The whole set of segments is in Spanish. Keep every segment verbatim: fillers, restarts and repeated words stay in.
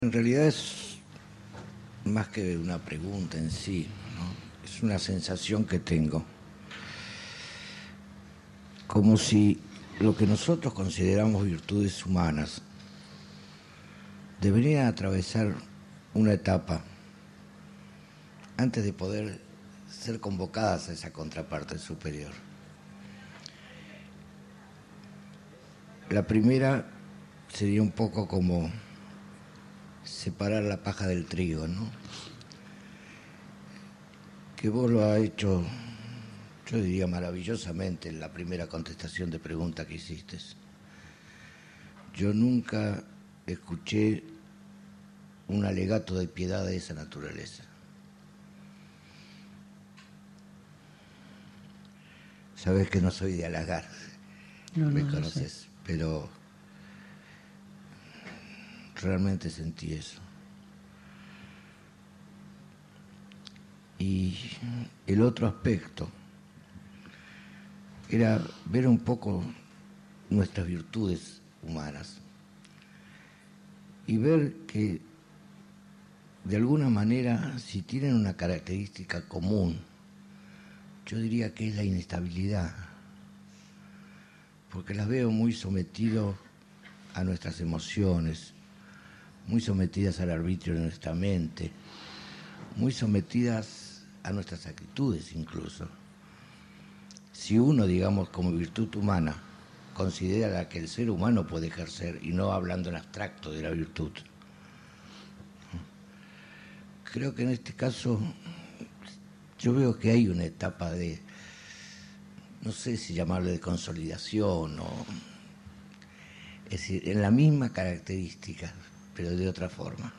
En realidad es más que una pregunta en sí, ¿no? Es una sensación que tengo. Como si lo que nosotros consideramos virtudes humanas deberían atravesar una etapa antes de poder ser convocadas a esa contraparte superior. La primera sería un poco como separar la paja del trigo, ¿no? Que vos lo has hecho, yo diría maravillosamente, en la primera contestación de pregunta que hiciste. Yo nunca escuché un alegato de piedad de esa naturaleza. Sabes que no soy de halagar, no, me no, conoces, sé. Pero realmente sentí eso. Y el otro aspecto era ver un poco nuestras virtudes humanas y ver que de alguna manera, si tienen una característica común, yo diría que es la inestabilidad, porque las veo muy sometidos a nuestras emociones, muy sometidas al arbitrio de nuestra mente, muy sometidas a nuestras actitudes incluso. Si uno, digamos, como virtud humana, considera la que el ser humano puede ejercer, y no hablando en abstracto de la virtud, creo que en este caso yo veo que hay una etapa de, no sé si llamarle de consolidación o, es decir, en la misma característica, pero de otra forma.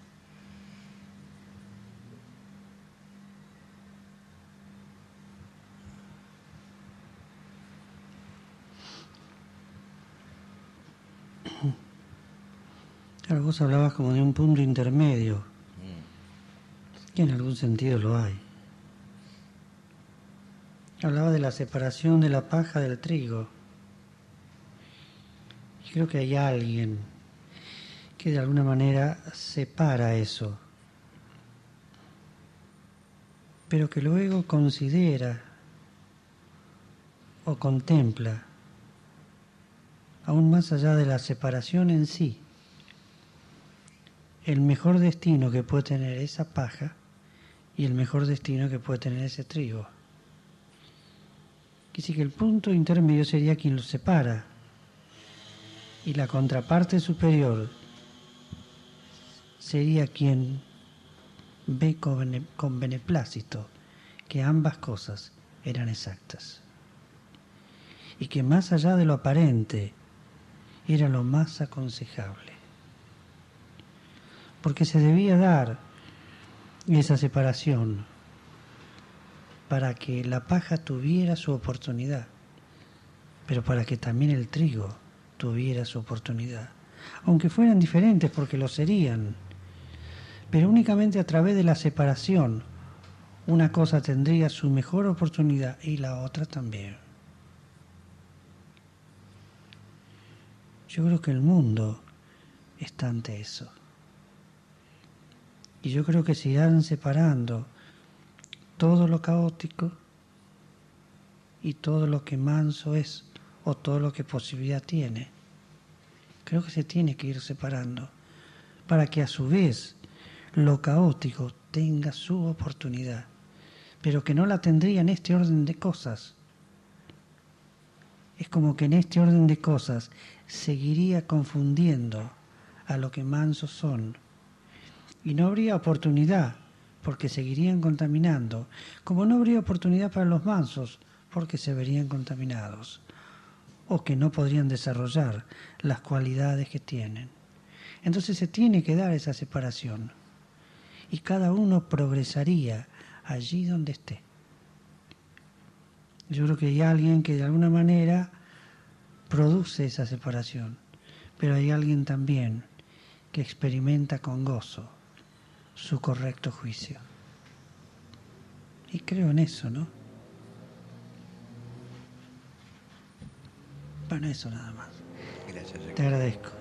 Claro, vos hablabas como de un punto intermedio, mm. que en algún sentido lo hay. Hablaba de la separación de la paja del trigo. Yo creo que hay alguien que de alguna manera separa eso, pero que luego considera o contempla, aún más allá de la separación en sí, el mejor destino que puede tener esa paja y el mejor destino que puede tener ese trigo. Que sí que el punto intermedio sería quien los separa, y la contraparte superior sería quien ve con, con beneplácito que ambas cosas eran exactas, y que más allá de lo aparente era lo más aconsejable, porque se debía dar esa separación para que la paja tuviera su oportunidad, pero para que también el trigo tuviera su oportunidad, aunque fueran diferentes, porque lo serían, pero únicamente a través de la separación una cosa tendría su mejor oportunidad y la otra también. Yo creo que el mundo está ante eso. Y yo creo que se irán separando todo lo caótico y todo lo que manso es, o todo lo que posibilidad tiene. Creo que se tiene que ir separando para que a su vez lo caótico tenga su oportunidad, pero que no la tendría en este orden de cosas. Es como que en este orden de cosas seguiría confundiendo a lo que mansos son, y no habría oportunidad porque seguirían contaminando, como no habría oportunidad para los mansos porque se verían contaminados, o que no podrían desarrollar las cualidades que tienen. Entonces se tiene que dar esa separación, y cada uno progresaría allí donde esté. Yo creo que hay alguien que de alguna manera produce esa separación, pero hay alguien también que experimenta con gozo su correcto juicio. Y creo en eso, ¿no? Bueno, eso nada más. Gracias. Te agradezco.